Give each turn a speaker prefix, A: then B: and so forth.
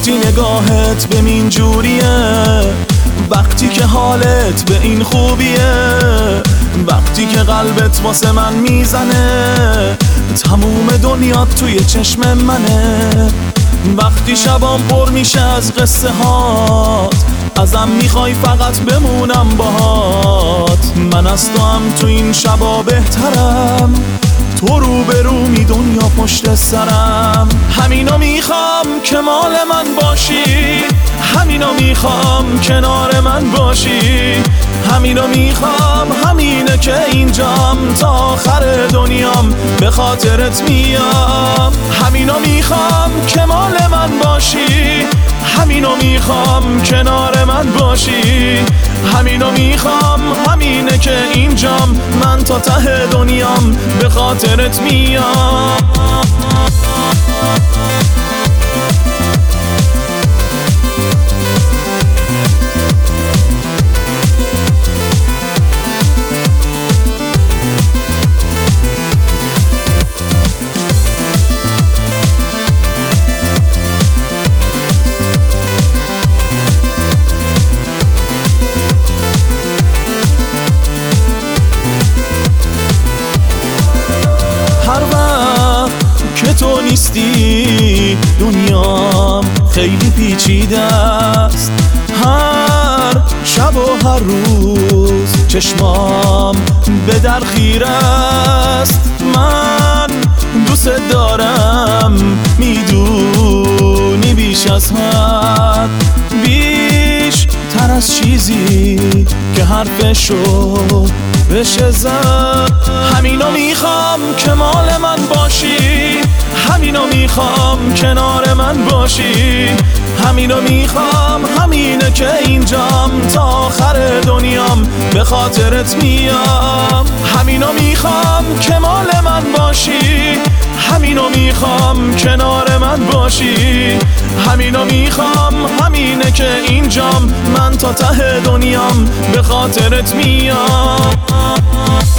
A: وقتی نگاهت به من جوریه، وقتی که حالت به این خوبیه، وقتی که قلبت واسه من میزنه، تموم دنیات توی چشم منه. وقتی شبام پر میشه از قصه هات، ازم میخوای فقط بمونم باهات. من از تو هم تو این شبا بهترم، تو رو به رومی دنیا پشت سرم. همینو میخوام که مال من باشی، همینو میخوام کنار من باشی، همینو میخوام، همینه که اینجام تا آخر دنیام به خاطرت میام. همینو میخوام که مال من باشی، همینو میخوام کنار من باشی، همینو میخوام، همینه که اینجام من تا ته دنیام به خاطرت میام. که تو نیستی دنیام خیلی پیچیده است، هر شب و هر روز چشمام به در خیره است. من دوست دارم میدونی بیش از حد، بیش تر از چیزی که حرفشو بشه زد. همینو میخوام که مال من باشی، همینو میخوام کنار من باشی، همینو میخوام، همینه که اینجام تا آخر دنیام به خاطرت میام. همینو میخوام که مال من باشی، همینو میخوام کنار من باشی، همینو میخوام، همینه که اینجام من تا ته دنیام به خاطرت میام.